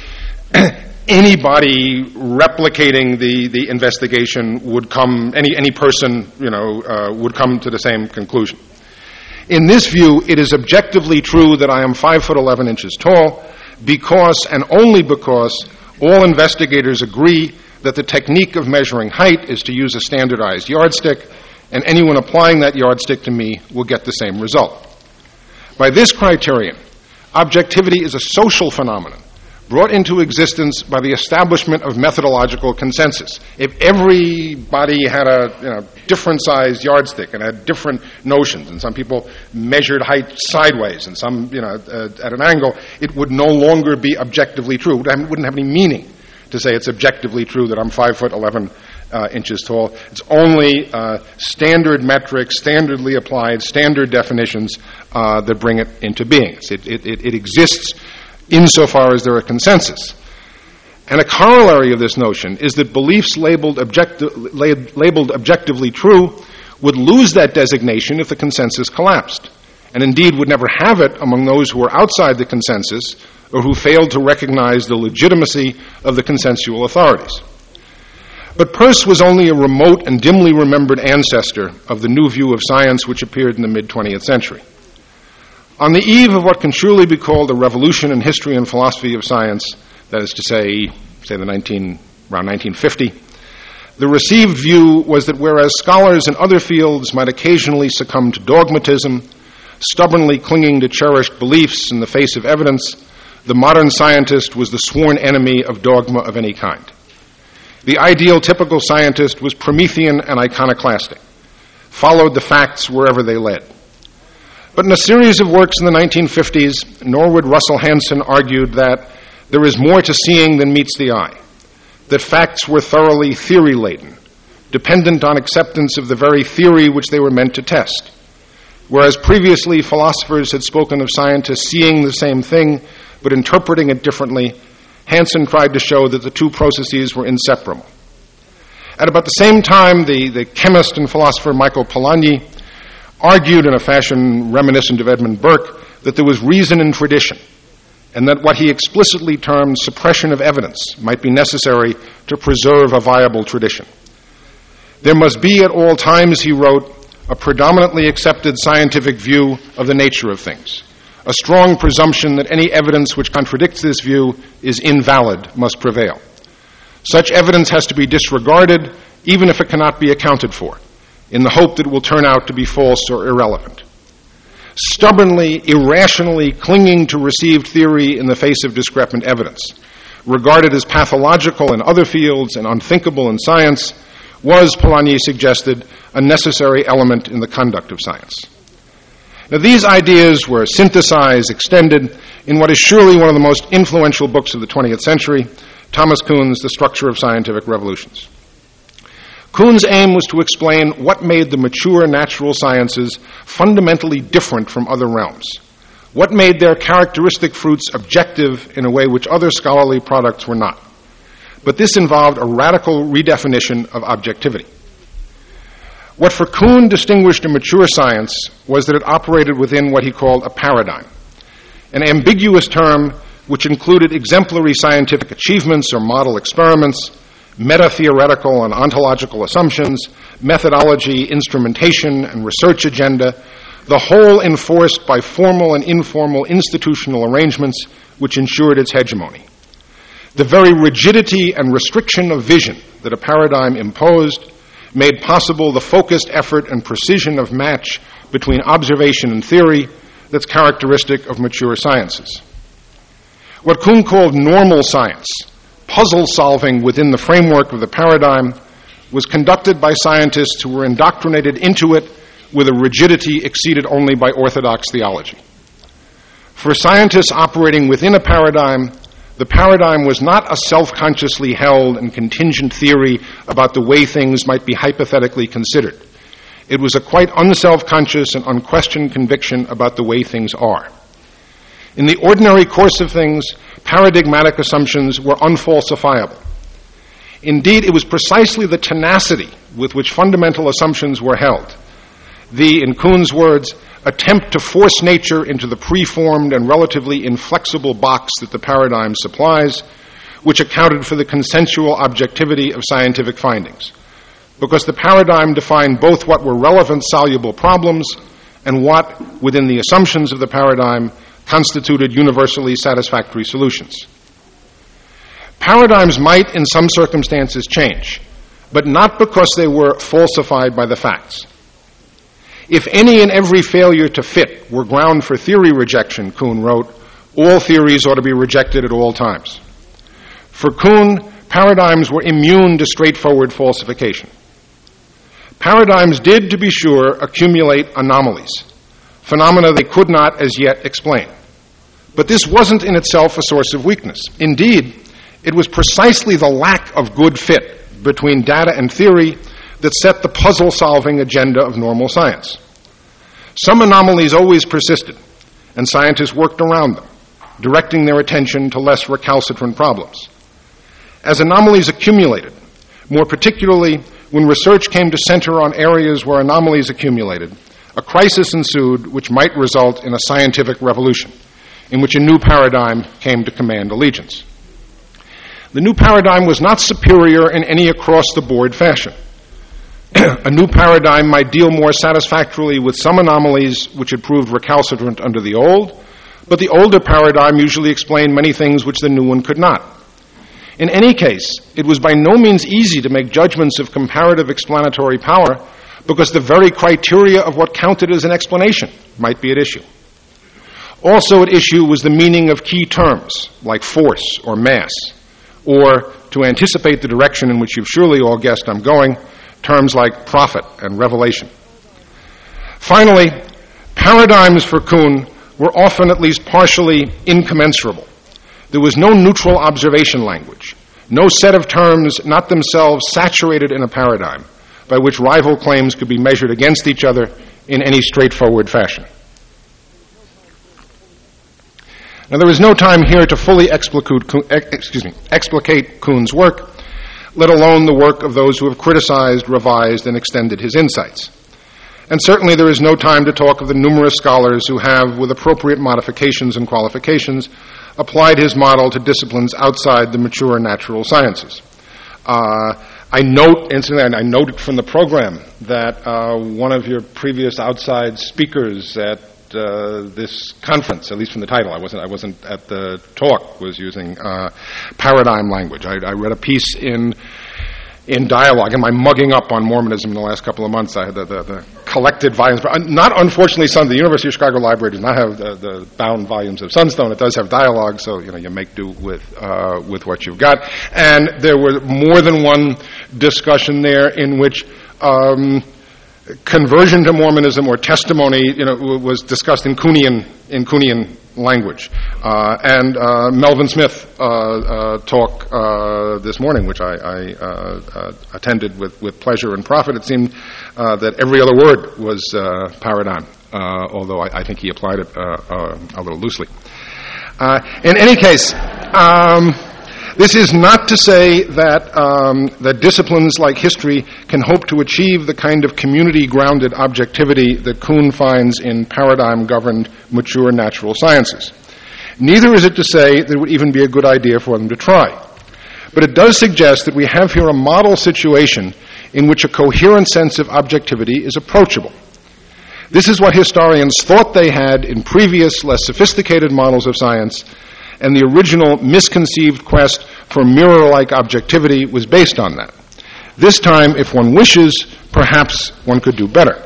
anybody replicating the, the investigation would come, any, any person, you know, uh, would come to the same conclusion. In this view, it is objectively true that I am five foot eleven inches tall because, and only because, all investigators agree that the technique of measuring height is to use a standardized yardstick, and anyone applying that yardstick to me will get the same result. By this criterion, objectivity is a social phenomenon brought into existence by the establishment of methodological consensus. If everybody had a you know, different sized yardstick and had different notions, and some people measured height sideways and some you know uh, at an angle, it would no longer be objectively true. It wouldn't have any meaning to say it's objectively true that I'm five foot eleven uh, inches tall. It's only uh, standard metrics, standardly applied, standard definitions uh, that bring it into being. It, it, it, it exists insofar as there are consensus. And a corollary of this notion is that beliefs labeled, objecti- lab- labeled objectively true would lose that designation if the consensus collapsed, and indeed would never have it among those who are outside the consensus or who failed to recognize the legitimacy of the consensual authorities. But Peirce was only a remote and dimly remembered ancestor of the new view of science which appeared in the mid-twentieth century. On the eve of what can surely be called a revolution in history and philosophy of science, that is to say, say the nineteen, around nineteen fifty, the received view was that whereas scholars in other fields might occasionally succumb to dogmatism, stubbornly clinging to cherished beliefs in the face of evidence, the modern scientist was the sworn enemy of dogma of any kind. The ideal typical scientist was Promethean and iconoclastic, followed the facts wherever they led. But in a series of works in the nineteen fifties, Norwood Russell Hanson argued that there is more to seeing than meets the eye, that facts were thoroughly theory-laden, dependent on acceptance of the very theory which they were meant to test. Whereas previously philosophers had spoken of scientists seeing the same thing but interpreting it differently, Hansen tried to show that the two processes were inseparable. At about the same time, the, the chemist and philosopher Michael Polanyi argued in a fashion reminiscent of Edmund Burke that there was reason in tradition, and that what he explicitly termed suppression of evidence might be necessary to preserve a viable tradition. There must be at all times, he wrote, a predominantly accepted scientific view of the nature of things. A strong presumption that any evidence which contradicts this view is invalid must prevail. Such evidence has to be disregarded, even if it cannot be accounted for, in the hope that it will turn out to be false or irrelevant. Stubbornly, irrationally clinging to received theory in the face of discrepant evidence, regarded as pathological in other fields and unthinkable in science, was, Polanyi suggested, a necessary element in the conduct of science. Now, these ideas were synthesized, extended, in what is surely one of the most influential books of the twentieth century, Thomas Kuhn's The Structure of Scientific Revolutions. Kuhn's aim was to explain what made the mature natural sciences fundamentally different from other realms, what made their characteristic fruits objective in a way which other scholarly products were not. But this involved a radical redefinition of objectivity. What for Kuhn distinguished a mature science was that it operated within what he called a paradigm, an ambiguous term which included exemplary scientific achievements or model experiments, meta-theoretical and ontological assumptions, methodology, instrumentation, and research agenda, the whole enforced by formal and informal institutional arrangements which ensured its hegemony. The very rigidity and restriction of vision that a paradigm imposed made possible the focused effort and precision of match between observation and theory that's characteristic of mature sciences. What Kuhn called normal science, puzzle solving within the framework of the paradigm, was conducted by scientists who were indoctrinated into it with a rigidity exceeded only by orthodox theology. For scientists operating within a paradigm, the paradigm was not a self-consciously held and contingent theory about the way things might be hypothetically considered. It was a quite unself-conscious and unquestioned conviction about the way things are. In the ordinary course of things, paradigmatic assumptions were unfalsifiable. Indeed, it was precisely the tenacity with which fundamental assumptions were held, the, in Kuhn's words, attempt to force nature into the preformed and relatively inflexible box that the paradigm supplies, which accounted for the consensual objectivity of scientific findings, because the paradigm defined both what were relevant soluble problems and what, within the assumptions of the paradigm, constituted universally satisfactory solutions. Paradigms might, in some circumstances, change, but not because they were falsified by the facts. If any and every failure to fit were ground for theory rejection, Kuhn wrote, all theories ought to be rejected at all times. For Kuhn, paradigms were immune to straightforward falsification. Paradigms did, to be sure, accumulate anomalies, phenomena they could not as yet explain. But this wasn't in itself a source of weakness. Indeed, it was precisely the lack of good fit between data and theory that set the puzzle-solving agenda of normal science. Some anomalies always persisted, and scientists worked around them, directing their attention to less recalcitrant problems. As anomalies accumulated, more particularly when research came to center on areas where anomalies accumulated, a crisis ensued which might result in a scientific revolution, in which a new paradigm came to command allegiance. The new paradigm was not superior in any across-the-board fashion. A new paradigm might deal more satisfactorily with some anomalies which had proved recalcitrant under the old, but the older paradigm usually explained many things which the new one could not. In any case, it was by no means easy to make judgments of comparative explanatory power because the very criteria of what counted as an explanation might be at issue. Also at issue was the meaning of key terms like force or mass, or, to anticipate the direction in which you've surely all guessed I'm going, terms like prophet and revelation. Finally, paradigms for Kuhn were often at least partially incommensurable. There was no neutral observation language, no set of terms not themselves saturated in a paradigm, by which rival claims could be measured against each other in any straightforward fashion. Now, there is no time here to fully explicate, excuse me, explicate Kuhn's work, let alone the work of those who have criticized, revised, and extended his insights. And certainly there is no time to talk of the numerous scholars who have, with appropriate modifications and qualifications, applied his model to disciplines outside the mature natural sciences. Uh, I note, incidentally, and I noted from the program that uh, one of your previous outside speakers at uh, this conference, at least from the title, I wasn't, I wasn't at the talk, was using uh, paradigm language. I, I read a piece in in dialogue. Am I mugging up on Mormonism in the last couple of months? I had the, the, the collected volumes. Not, unfortunately, Sun, the University of Chicago Library does not have the, the bound volumes of Sunstone. It does have dialogue, so you know you make do with uh, with what you've got. And there were more than one discussion there in which um, conversion to Mormonism or testimony, you know, was discussed in Kuhnian in Kuhnian language. Uh, and uh, Melvin Smith uh, uh, talk uh, this morning, which I, I uh, uh, attended with, with pleasure and profit. It seemed uh, that every other word was uh, paradigm, uh, although I, I think he applied it uh, uh, a little loosely. Uh, in any case, um, this is not to say that um, that disciplines like history can hope to achieve the kind of community-grounded objectivity that Kuhn finds in paradigm-governed, mature natural sciences. Neither is it to say that it would even be a good idea for them to try. But it does suggest that we have here a model situation in which a coherent sense of objectivity is approachable. This is what historians thought they had in previous, less sophisticated models of science, and the original misconceived quest for mirror-like objectivity was based on that. This time, if one wishes, perhaps one could do better.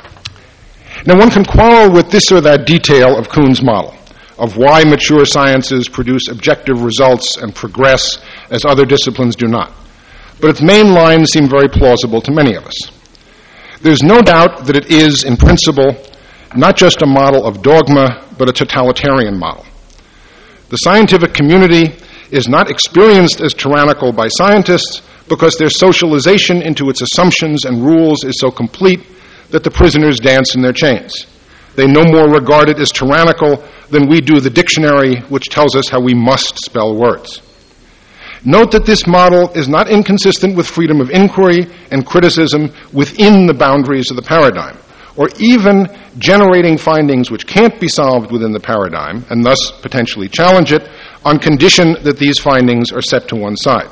Now, one can quarrel with this or that detail of Kuhn's model, of why mature sciences produce objective results and progress as other disciplines do not. But its main lines seem very plausible to many of us. There's no doubt that it is, in principle, not just a model of dogma, but a totalitarian model. The scientific community is not experienced as tyrannical by scientists because their socialization into its assumptions and rules is so complete that the prisoners dance in their chains. They no more regard it as tyrannical than we do the dictionary, which tells us how we must spell words. Note that this model is not inconsistent with freedom of inquiry and criticism within the boundaries of the paradigm, or even generating findings which can't be solved within the paradigm, and thus potentially challenge it, on condition that these findings are set to one side.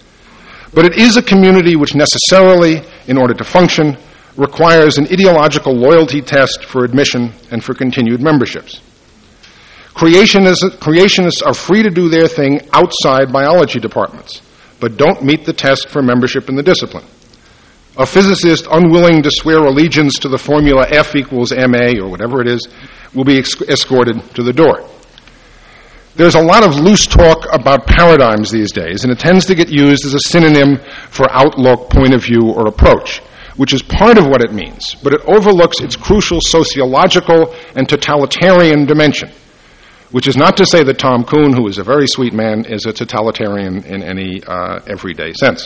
But it is a community which necessarily, in order to function, requires an ideological loyalty test for admission and for continued memberships. Creationists, creationists are free to do their thing outside biology departments, but don't meet the test for membership in the discipline. A physicist unwilling to swear allegiance to the formula F equals M A, or whatever it is, will be ex- escorted to the door. There's a lot of loose talk about paradigms these days, and it tends to get used as a synonym for outlook, point of view, or approach, which is part of what it means, but it overlooks its crucial sociological and totalitarian dimension, which is not to say that Tom Kuhn, who is a very sweet man, is a totalitarian in any uh, everyday sense.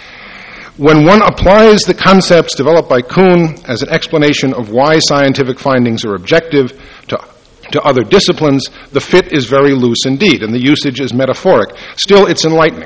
When one applies the concepts developed by Kuhn as an explanation of why scientific findings are objective to, to other disciplines, the fit is very loose indeed, and the usage is metaphoric. Still, it's enlightening.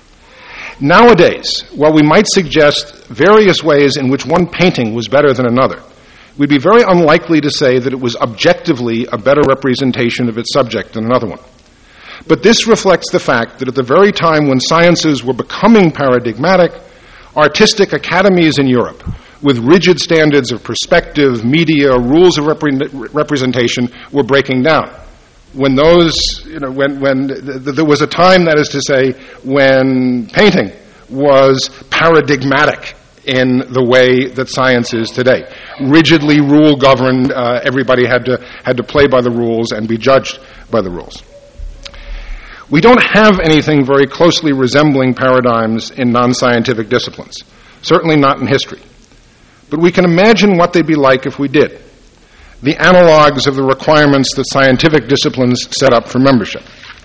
Nowadays, while we might suggest various ways in which one painting was better than another, we'd be very unlikely to say that it was objectively a better representation of its subject than another one. But this reflects the fact that at the very time when sciences were becoming paradigmatic, artistic academies in Europe, with rigid standards of perspective, media, rules of repre- representation, were breaking down. When those, you know, when, when th- th- there was a time, that is to say, when painting was paradigmatic in the way that science is today. Rigidly rule-governed, uh, everybody had to, had to play by the rules and be judged by the rules. We don't have anything very closely resembling paradigms in non-scientific disciplines, certainly not in history. But we can imagine what they'd be like if we did, the analogs of the requirements that scientific disciplines set up for membership.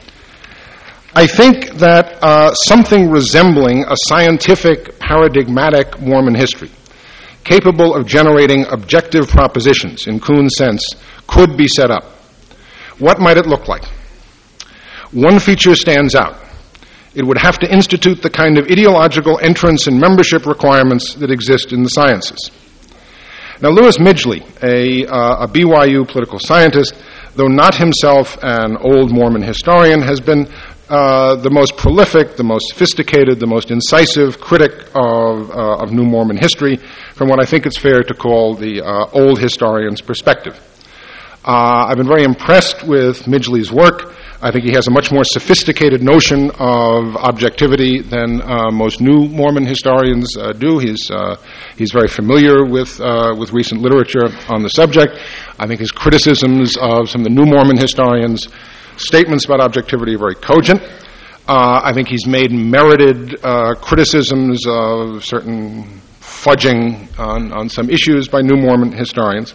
I think that uh, something resembling a scientific, paradigmatic Mormon history capable of generating objective propositions in Kuhn's sense could be set up. What might it look like? One feature stands out. It would have to institute the kind of ideological entrance and membership requirements that exist in the sciences. Now, Louis Midgley, a, uh, a B Y U political scientist, though not himself an old Mormon historian, has been uh, the most prolific, the most sophisticated, the most incisive critic of, uh, of New Mormon history from what I think it's fair to call the uh, old historian's perspective. Uh, I've been very impressed with Midgley's work. I think he has a much more sophisticated notion of objectivity than uh, most new Mormon historians uh, do. He's uh, he's very familiar with uh, with recent literature on the subject. I think his criticisms of some of the new Mormon historians' statements about objectivity are very cogent. Uh, I think he's made merited uh, criticisms of certain fudging on, on some issues by new Mormon historians.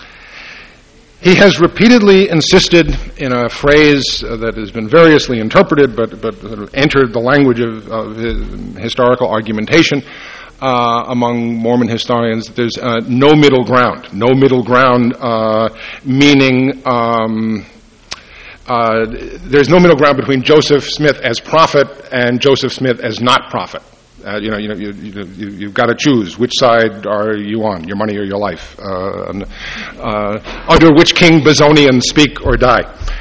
He has repeatedly insisted in a phrase uh, that has been variously interpreted but, but sort of entered the language of, of his historical argumentation uh, among Mormon historians that there's uh, no middle ground. No middle ground uh, meaning um, uh, there's no middle ground between Joseph Smith as prophet and Joseph Smith as not prophet. Uh, you know, you know, you, you, you've got to choose which side are you on, your money or your life. Uh, and, uh, under which king Bezonian speak or die.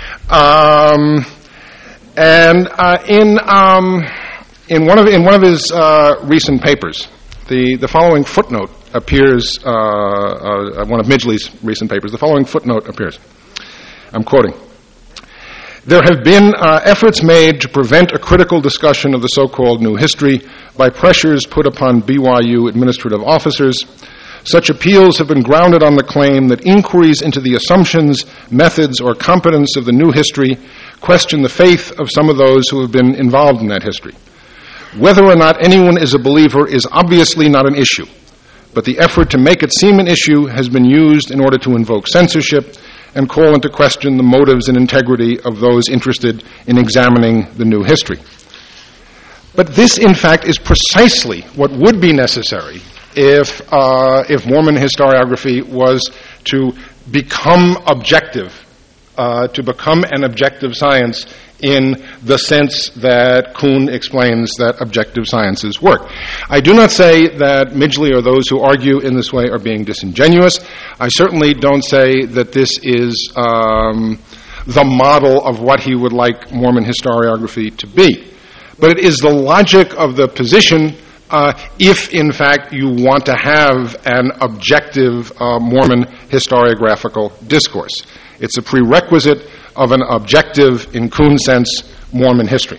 Um, and uh, in um, in one of in one of his uh, recent papers, the the following footnote appears. Uh, uh, one of Midgley's recent papers. The following footnote appears. I'm quoting. There have been uh, efforts made to prevent a critical discussion of the so-called new history by pressures put upon B Y U administrative officers. Such appeals have been grounded on the claim that inquiries into the assumptions, methods, or competence of the new history question the faith of some of those who have been involved in that history. Whether or not anyone is a believer is obviously not an issue, but the effort to make it seem an issue has been used in order to invoke censorship and call into question the motives and integrity of those interested in examining the new history. But this, in fact, is precisely what would be necessary if, uh, if Mormon historiography was to become objective, uh, to become an objective science in the sense that Kuhn explains that objective sciences work. I do not say that Midgley or those who argue in this way are being disingenuous. I certainly don't say that this is um, the model of what he would like Mormon historiography to be. But it is the logic of the position uh, if, in fact, you want to have an objective uh, Mormon historiographical discourse. It's a prerequisite of an objective, in Kuhn's sense, Mormon history.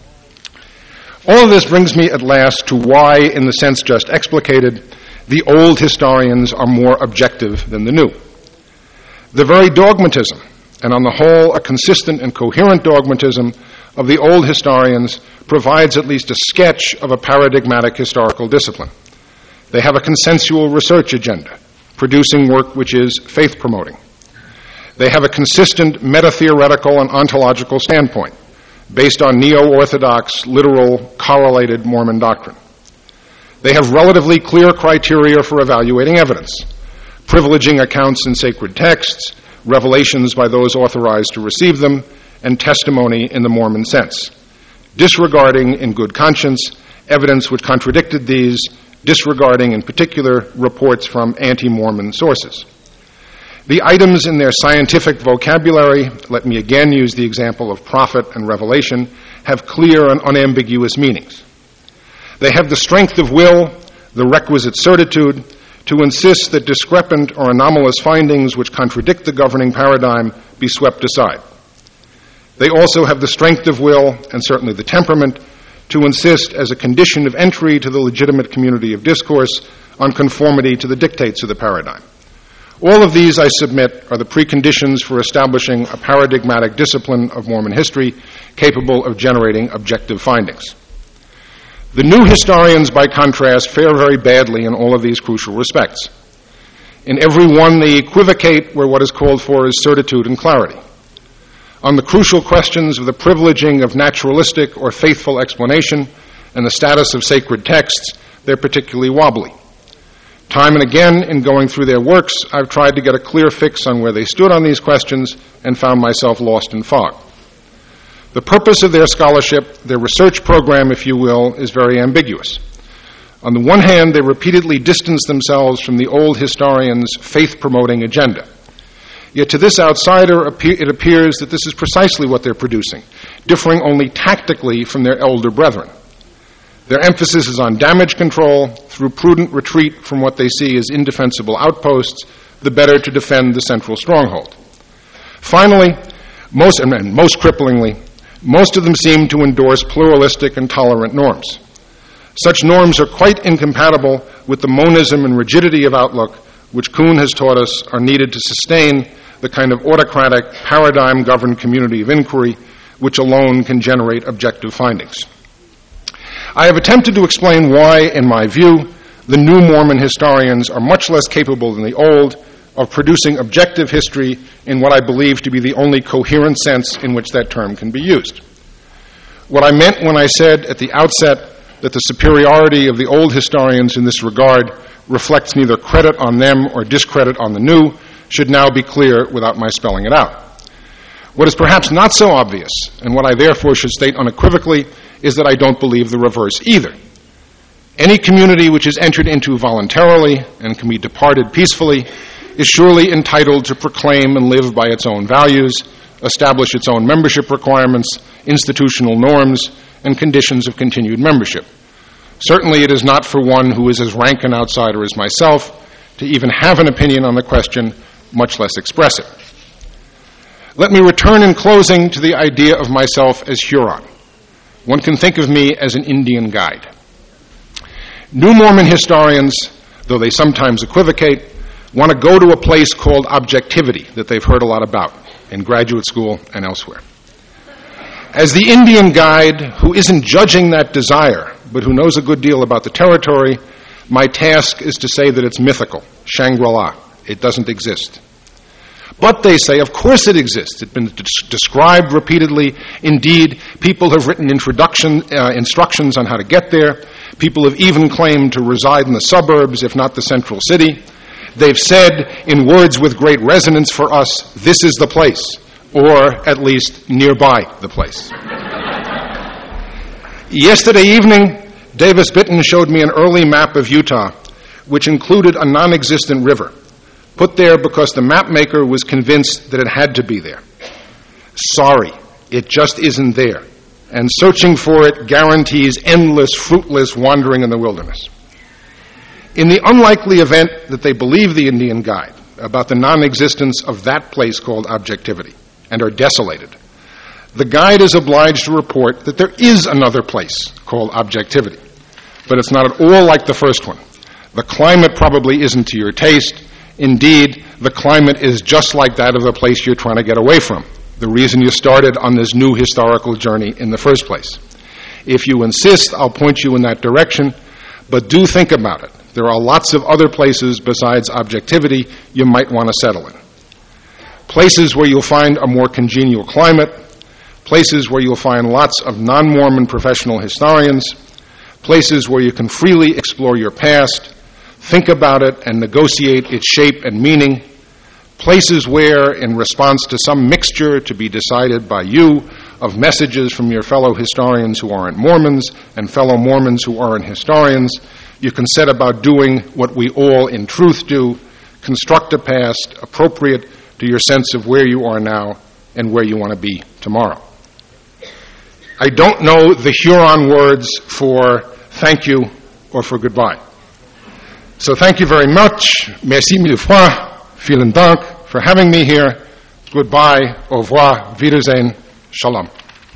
All of this brings me at last to why, in the sense just explicated, the old historians are more objective than the new. The very dogmatism, and on the whole a consistent and coherent dogmatism, of the old historians provides at least a sketch of a paradigmatic historical discipline. They have a consensual research agenda, producing work which is faith-promoting. They have a consistent meta-theoretical and ontological standpoint based on neo-Orthodox, literal, correlated Mormon doctrine. They have relatively clear criteria for evaluating evidence, privileging accounts in sacred texts, revelations by those authorized to receive them, and testimony in the Mormon sense, disregarding in good conscience evidence which contradicted these, disregarding in particular reports from anti-Mormon sources. The items in their scientific vocabulary, let me again use the example of prophet and revelation, have clear and unambiguous meanings. They have the strength of will, the requisite certitude, to insist that discrepant or anomalous findings which contradict the governing paradigm be swept aside. They also have the strength of will, and certainly the temperament, to insist as a condition of entry to the legitimate community of discourse on conformity to the dictates of the paradigm. All of these, I submit, are the preconditions for establishing a paradigmatic discipline of Mormon history capable of generating objective findings. The new historians, by contrast, fare very badly in all of these crucial respects. In every one, they equivocate where what is called for is certitude and clarity. On the crucial questions of the privileging of naturalistic or faithful explanation and the status of sacred texts, they're particularly wobbly. Time and again, in going through their works, I've tried to get a clear fix on where they stood on these questions and found myself lost in fog. The purpose of their scholarship, their research program, if you will, is very ambiguous. On the one hand, they repeatedly distance themselves from the old historians' faith-promoting agenda. Yet to this outsider, it appears that this is precisely what they're producing, differing only tactically from their elder brethren. Their emphasis is on damage control through prudent retreat from what they see as indefensible outposts, the better to defend the central stronghold. Finally, most, and most cripplingly, most of them seem to endorse pluralistic and tolerant norms. Such norms are quite incompatible with the monism and rigidity of outlook which Kuhn has taught us are needed to sustain the kind of autocratic, paradigm-governed community of inquiry which alone can generate objective findings. I have attempted to explain why, in my view, the new Mormon historians are much less capable than the old of producing objective history in what I believe to be the only coherent sense in which that term can be used. What I meant when I said at the outset that the superiority of the old historians in this regard reflects neither credit on them or discredit on the new should now be clear without my spelling it out. What is perhaps not so obvious, and what I therefore should state unequivocally, is that I don't believe the reverse either. Any community which is entered into voluntarily and can be departed peacefully is surely entitled to proclaim and live by its own values, establish its own membership requirements, institutional norms, and conditions of continued membership. Certainly it is not for one who is as rank an outsider as myself to even have an opinion on the question, much less express it. Let me return in closing to the idea of myself as Huron. One can think of me as an Indian guide. New Mormon historians, though they sometimes equivocate, want to go to a place called objectivity that they've heard a lot about in graduate school and elsewhere. As the Indian guide who isn't judging that desire, but who knows a good deal about the territory, my task is to say that it's mythical, Shangri-La. It doesn't exist. But they say, of course it exists. It's been d- described repeatedly. Indeed, people have written introduction, uh, instructions on how to get there. People have even claimed to reside in the suburbs, if not the central city. They've said, in words with great resonance for us, this is the place, or at least nearby the place. Yesterday evening, Davis Bitton showed me an early map of Utah, which included a non-existent river, put there because the map maker was convinced that it had to be there. Sorry, it just isn't there, and searching for it guarantees endless, fruitless wandering in the wilderness. In the unlikely event that they believe the Indian guide about the non-existence of that place called objectivity and are desolated, the guide is obliged to report that there is another place called objectivity, but it's not at all like the first one. The climate probably isn't to your taste. Indeed, the climate is just like that of the place you're trying to get away from, the reason you started on this new historical journey in the first place. If you insist, I'll point you in that direction, but do think about it. There are lots of other places besides objectivity you might want to settle in. Places where you'll find a more congenial climate, places where you'll find lots of non-Mormon professional historians, places where you can freely explore your past, think about it and negotiate its shape and meaning, places where, in response to some mixture to be decided by you of messages from your fellow historians who aren't Mormons and fellow Mormons who aren't historians, you can set about doing what we all in truth do, construct a past appropriate to your sense of where you are now and where you want to be tomorrow. I don't know the Huron words for thank you or for goodbye. So thank you very much. Merci mille fois. Vielen Dank for having me here. Goodbye. Au revoir. Wiedersehen. Shalom.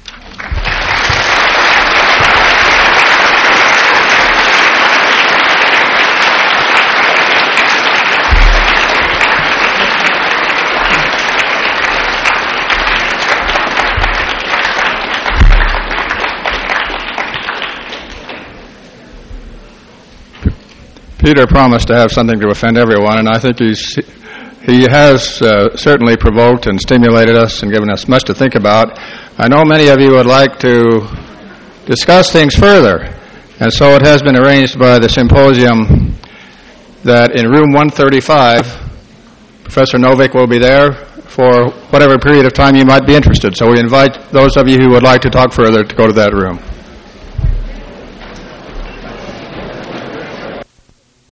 Peter promised to have something to offend everyone, and I think he's, he has uh, certainly provoked and stimulated us and given us much to think about. I know many of you would like to discuss things further, and so it has been arranged by the symposium that in room one thirty-five, Professor Novick will be there for whatever period of time you might be interested. So we invite those of you who would like to talk further to go to that room.